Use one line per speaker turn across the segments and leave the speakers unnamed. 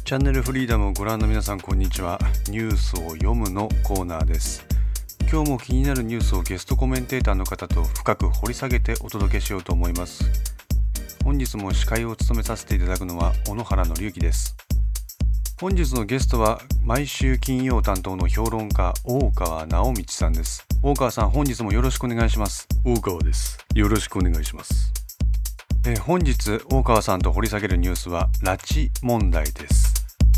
チャンネルフリーダムをご覧の皆さん、こんにちは。ニュースを読むのコーナーです。今日も気になるニュースをゲストコメンテーターの方と深く掘り下げてお届けしようと思います。本日も司会を務めさせていただくのは小野原紀之です。本日のゲストは毎週金曜担当の評論家大川直道さんです。大川さん、本日もよろしくお願いします。
大川です。よろしくお願いします。
本日大川さんと掘り下げるニュースは拉致問題です。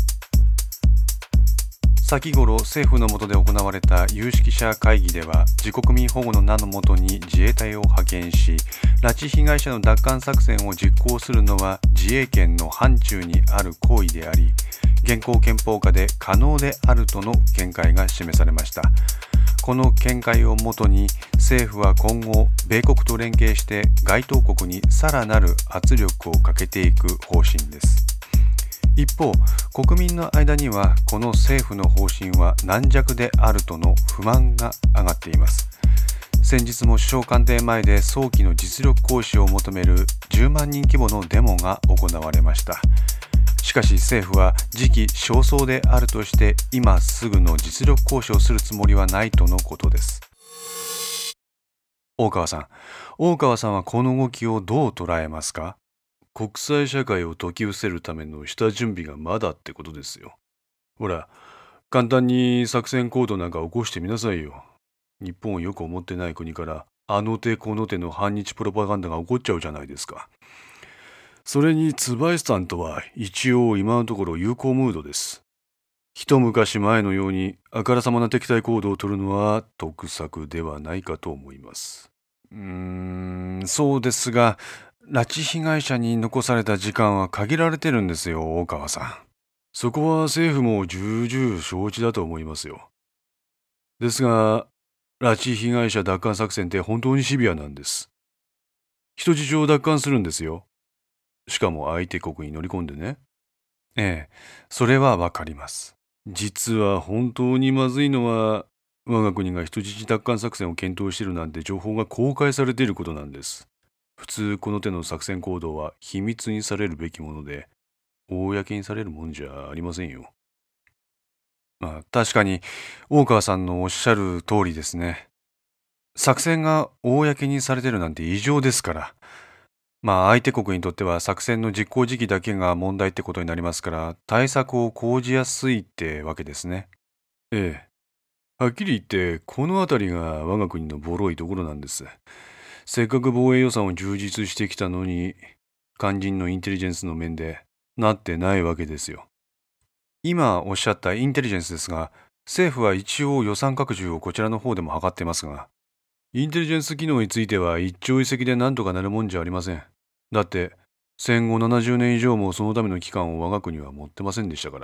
先頃政府の下で行われた有識者会議では、自国民保護の名のもとに自衛隊を派遣し、拉致被害者の奪還作戦を実行するのは自衛権の範疇にある行為であり、現行憲法下で可能であるとの見解が示されました。この見解をもとに政府は今後、米国と連携して該当国にさらなる圧力をかけていく方針です。一方、国民の間にはこの政府の方針は軟弱であるとの不満が上がっています。先日も首相官邸前で早期の実力行使を求める10万人規模のデモが行われました。しかし政府は時期尚早であるとして、今すぐの実力行使をするつもりはないとのことです。大川さんはこの動きをどう捉えますか？
国際社会を説き伏せるための下準備がまだってことですよ。ほら、簡単に作戦行動なんか起こしてみなさいよ。日本をよく思ってない国からあの手この手の反日プロパガンダが起こっちゃうじゃないですか。それに椿さんとは一応今のところ友好ムードです。一昔前のようにあからさまな敵対行動を取るのは得策ではないかと思います。
そうですが、拉致被害者に残された時間は限られてるんですよ、大川さん。
そこは政府も重々承知だと思いますよ。ですが、拉致被害者奪還作戦って本当にシビアなんです。人質を奪還するんですよ。しかも相手国に乗り込んでね。
ええ、それはわかります。
実は本当にまずいのは、我が国が人質奪還作戦を検討しているなんて情報が公開されていることなんです。普通この手の作戦行動は秘密にされるべきもので、公にされるもんじゃありませんよ。
確かに大川さんのおっしゃる通りですね。作戦が公にされてるなんて異常ですから。相手国にとっては作戦の実行時期だけが問題ってことになりますから、対策を講じやすいってわけですね。
ええ。はっきり言ってこのあたりが我が国のボロいところなんです。せっかく防衛予算を充実してきたのに、肝心のインテリジェンスの面でなってないわけですよ。
今おっしゃったインテリジェンスですが、政府は一応予算拡充をこちらの方でも図っていますが、
インテリジェンス機能については一朝一夕で何とかなるもんじゃありません。だって戦後70年以上もそのための期間を我が国は持ってませんでしたから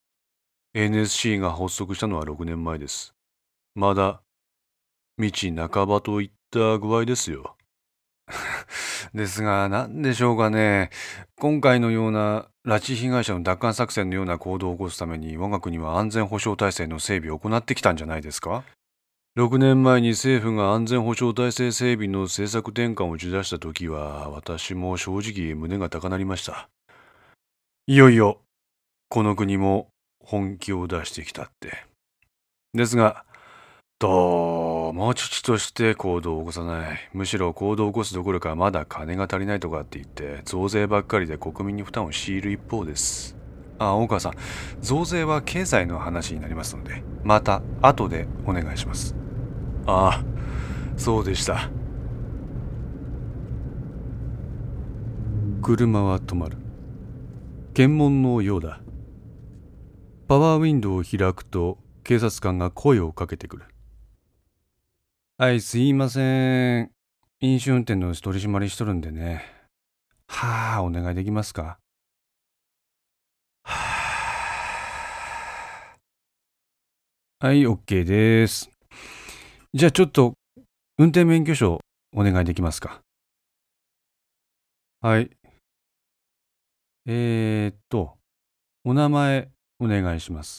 。NSC が発足したのは6年前です。まだ道半ばといった具合ですよ。
ですが、何でしょうかね。今回のような拉致被害者の奪還作戦のような行動を起こすために、我が国は安全保障体制の整備を行ってきたんじゃないですか。
6年前に政府が安全保障体制整備の政策転換を打ち出した時は、私も正直胸が高鳴りました。いよいよこの国も本気を出してきたって。ですが、どうも父として行動を起こさない。むしろ行動を起こすどころか、まだ金が足りないとかって言って増税ばっかりで国民に負担を強いる一方です。
大川さん、増税は経済の話になりますので、また後でお願いします。
ああ、そうでした。車は止まる。検問のようだ。パワーウィンドウを開くと警察官が声をかけてくる。
はい、すいません。飲酒運転の取り締まりしとるんでね。お願いできますか？はい、OK です。じゃあちょっと運転免許証お願いできますか？はい。お名前お願いします。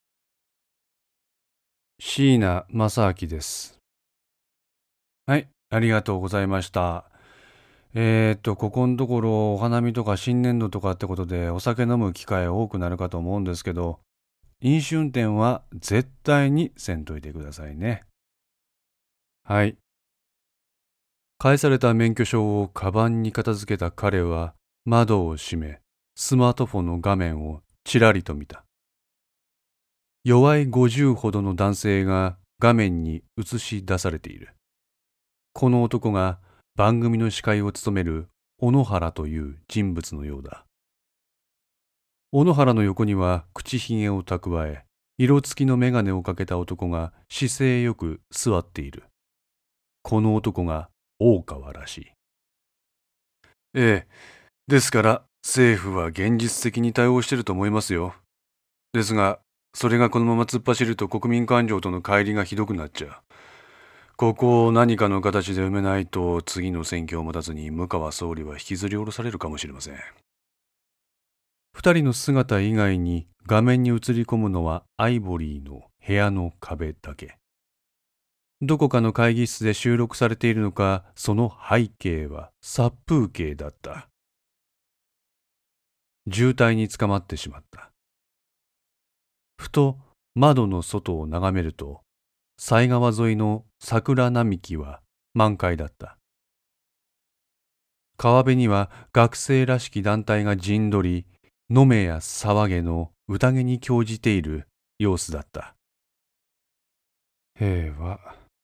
椎名正明です。はい、ありがとうございました。 ここのところお花見とか新年度とかってことでお酒飲む機会多くなるかと思うんですけど、飲酒運転は絶対にせんといてくださいね。はい。返された免許証をカバンに片付けた彼は窓を閉め、スマートフォンの画面をちらりと見た。弱い50ほどの男性が画面に映し出されている。この男が番組の司会を務める小野原という人物のようだ。小野原の横には口ひげを蓄え、色付きの眼鏡をかけた男が姿勢よく座っている。この男が大川らしい。
ええ、ですから政府は現実的に対応していると思いますよ。ですが、それがこのまま突っ走ると国民感情との乖離がひどくなっちゃう。ここを何かの形で埋めないと、次の選挙を待たずに向川総理は引きずり下ろされるかもしれません。
二人の姿以外に画面に映り込むのはアイボリーの部屋の壁だけ。どこかの会議室で収録されているのか、その背景は殺風景だった。渋滞につかまってしまった。ふと窓の外を眺めると、犀川沿いの桜並木は満開だった。川辺には学生らしき団体が陣取り、飲めや騒げの宴に興じている様子だった。平和。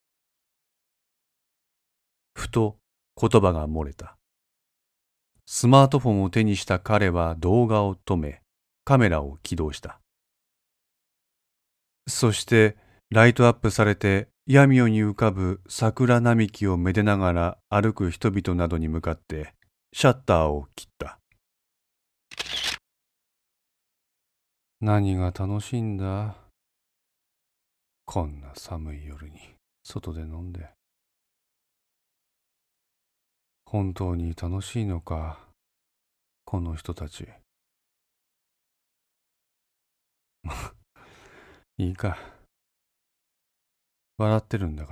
ふと言葉が漏れた。スマートフォンを手にした彼は動画を止め、カメラを起動した。そしてライトアップされて闇夜に浮かぶ桜並木をめでながら歩く人々などに向かってシャッターを切った。何が楽しいんだ。こんな寒い夜に外で飲んで。本当に楽しいのか、この人たち。いいか。笑ってるんだから。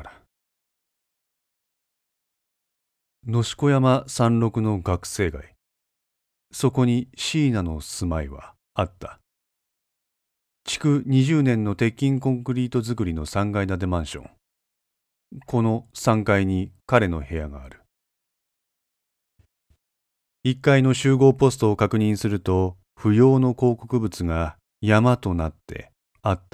野子山山麓の学生街。そこに椎名の住まいはあった。築20年の鉄筋コンクリート造りの3階建てマンション。この3階に彼の部屋がある。1階の集合ポストを確認すると、不要の広告物が山となってあった。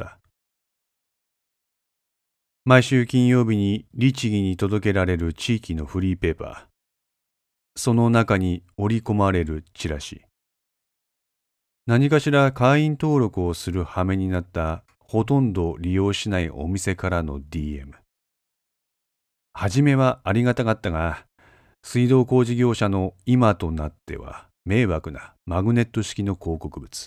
毎週金曜日に律儀に届けられる地域のフリーペーパー。その中に織り込まれるチラシ。何かしら会員登録をする羽目になったほとんど利用しないお店からの DM。はじめはありがたかったが、水道工事業者の今となっては迷惑なマグネット式の広告物。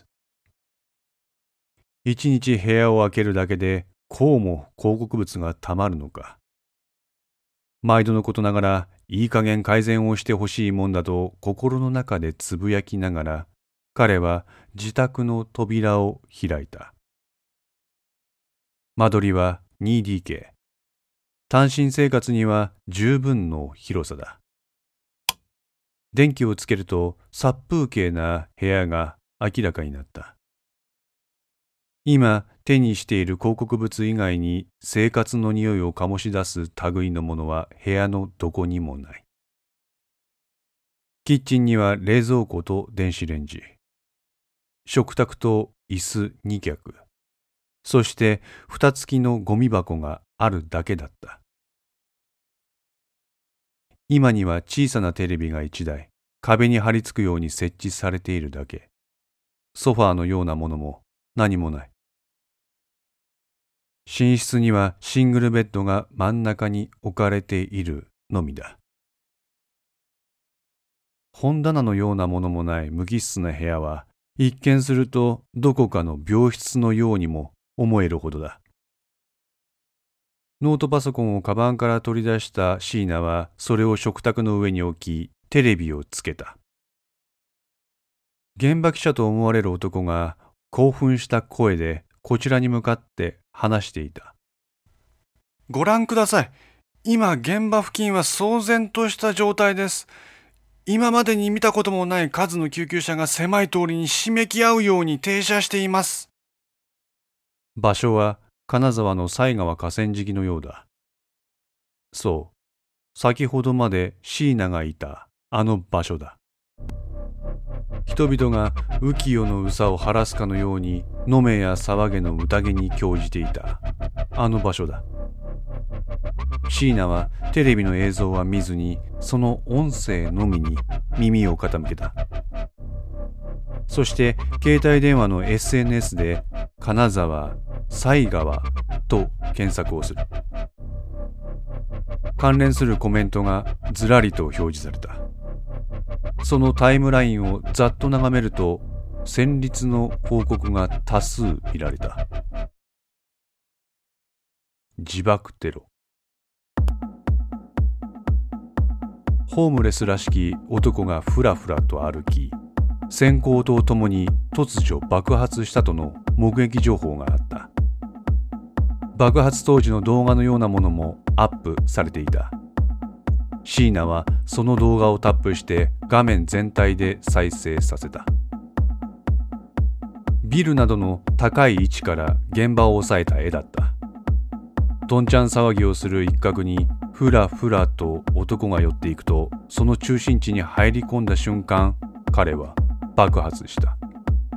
一日部屋を開けるだけでこうも広告物がたまるのか。毎度のことながらいい加減改善をしてほしいもんだと心の中でつぶやきながら、彼は自宅の扉を開いた。間取りは 2DK。単身生活には十分の広さだ。電気をつけると殺風景な部屋が明らかになった。今手にしている広告物以外に生活の匂いを醸し出す類のものは部屋のどこにもない。キッチンには冷蔵庫と電子レンジ。食卓と椅子2脚。そして蓋付きのゴミ箱があるだけだった。今には小さなテレビが1台、壁に張り付くように設置されているだけ。ソファーのようなものも何もない。寝室にはシングルベッドが真ん中に置かれているのみだ。本棚のようなものもない無機質な部屋は、一見するとどこかの病室のようにも思えるほどだ。ノートパソコンをカバンから取り出した椎名はそれを食卓の上に置き、テレビをつけた。現場記者と思われる男が興奮した声でこちらに向かって話していた。
ご覧ください。今現場付近は騒然とした状態です。
今までに見たこともない数の救急車が狭い通りにひしめき合うように停車しています。
場所は金沢の犀川河川敷のようだ。そう、先ほどまで椎名がいたあの場所だ。人々が浮世の憂を晴らすかのように飲めや騒げの宴に興じていたあの場所だ。椎名はテレビの映像は見ずにその音声のみに耳を傾けた。そして携帯電話の SNS で金沢、犀川と検索をする。関連するコメントがずらりと表示された。そのタイムラインをざっと眺めると戦慄の報告が多数見られた。自爆テロ。ホームレスらしき男がふらふらと歩き、閃光灯ともに突如爆発したとの目撃情報があった。爆発当時の動画のようなものもアップされていた。椎名はその動画をタップして画面全体で再生させた。ビルなどの高い位置から現場を押さえた絵だった。どんちゃん騒ぎをする一角にふらふらと男が寄っていくと、その中心地に入り込んだ瞬間、彼は爆発した。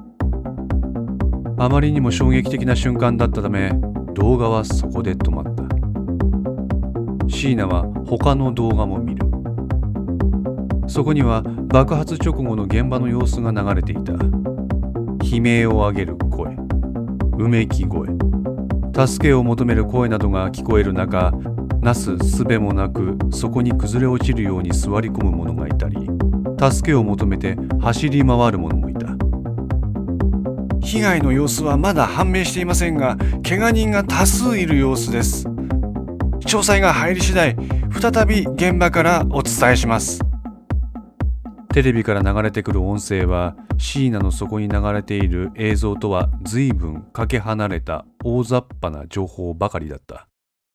あまりにも衝撃的な瞬間だったため、動画はそこで止まった。椎名は他の動画も見る。そこには爆発直後の現場の様子が流れていた。悲鳴を上げる声、うめき声、助けを求める声などが聞こえる中、なすすべもなくそこに崩れ落ちるように座り込む者がいたり、助けを求めて走り回る者もいた。
被害の様子はまだ判明していませんが、怪我人が多数いる様子です。詳細が入り次第、再び現場からお伝えします。
テレビから流れてくる音声は椎名の底に流れている映像とは随分かけ離れた大雑把な情報ばかりだった。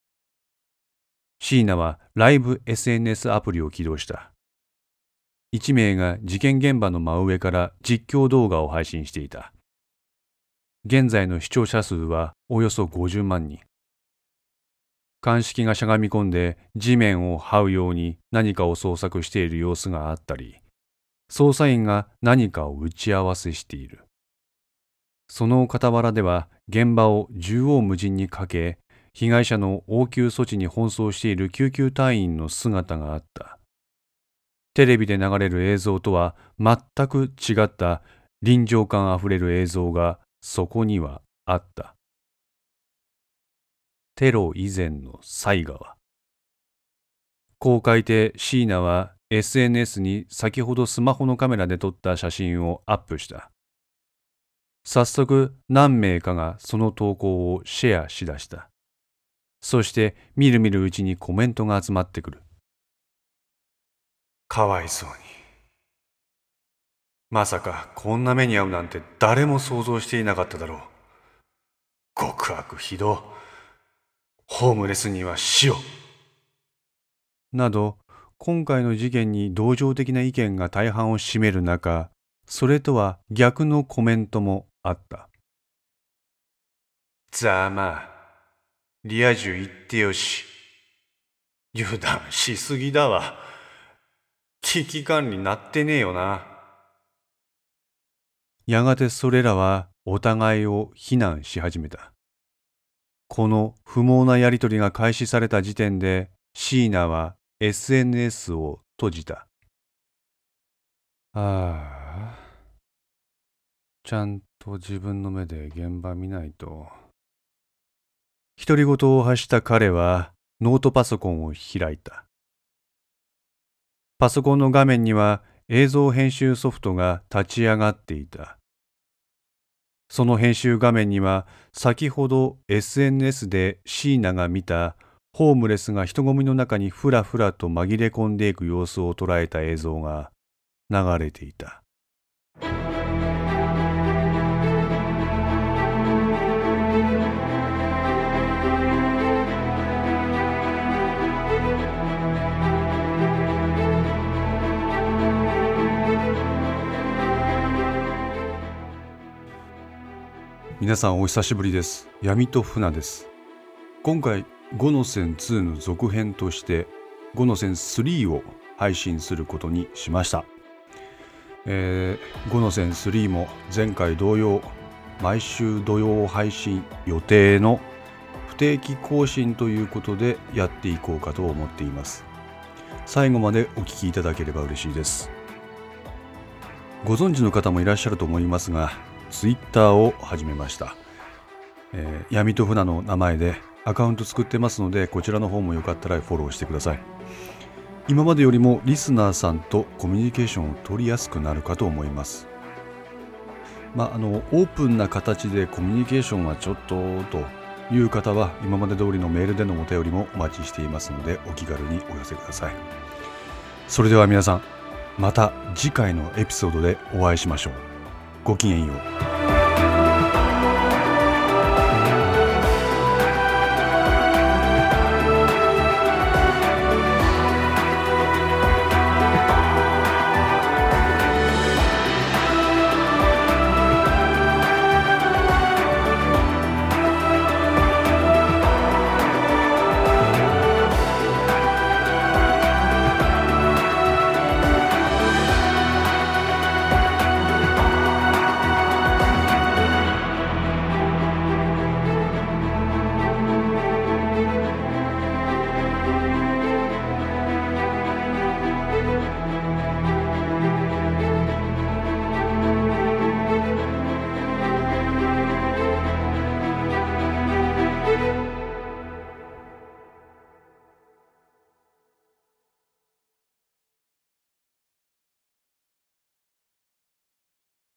椎名はライブ SNS アプリを起動した。1名が事件現場の真上から実況動画を配信していた。現在の視聴者数はおよそ50万人。鑑識がしゃがみ込んで地面を這うように何かを捜索している様子があったり、捜査員が何かを打ち合わせしている。その傍らでは現場を縦横無尽にかけ、被害者の応急措置に奔走している救急隊員の姿があった。テレビで流れる映像とは全く違った臨場感あふれる映像がそこにはあった。テロ以前の犀川。こう書いて椎名は SNS に先ほどスマホのカメラで撮った写真をアップした。早速何名かがその投稿をシェアしだした。そしてみるみるうちにコメントが集まってくる。
かわいそうに。まさかこんな目に遭うなんて誰も想像していなかっただろう。極悪非道。ホームレスには死を。
など、今回の事件に同情的な意見が大半を占める中、それとは逆のコメントもあった。
ざまあ、リア充言ってよし。油断しすぎだわ。危機管理なってねえよな。
やがてそれらはお互いを非難し始めた。この不毛なやり取りが開始された時点で、椎名は SNS を閉じた。ああ、ちゃんと自分の目で現場見ないと。独り言を発した彼はノートパソコンを開いた。パソコンの画面には映像編集ソフトが立ち上がっていた。その編集画面には先ほど SNS で椎名が見たホームレスが人混みの中にふらふらと紛れ込んでいく様子を捉えた映像が流れていた。
皆さんお久しぶりです。闇と船です。今回5の線2の続編として5の線3を配信することにしました。5の線3も前回同様毎週土曜配信予定の不定期更新ということでやっていこうかと思っています。最後までお聞きいただければ嬉しいです。ご存知の方もいらっしゃると思いますが、ツイッターを始めました。闇と船の名前でアカウント作ってますので、こちらの方もよかったらフォローしてください。今までよりもリスナーさんとコミュニケーションを取りやすくなるかと思います。オープンな形でコミュニケーションはちょっとという方は今まで通りのメールでのお便りもお待ちしていますので、お気軽にお寄せください。それでは皆さん、また次回のエピソードでお会いしましょう。ごきげんよう。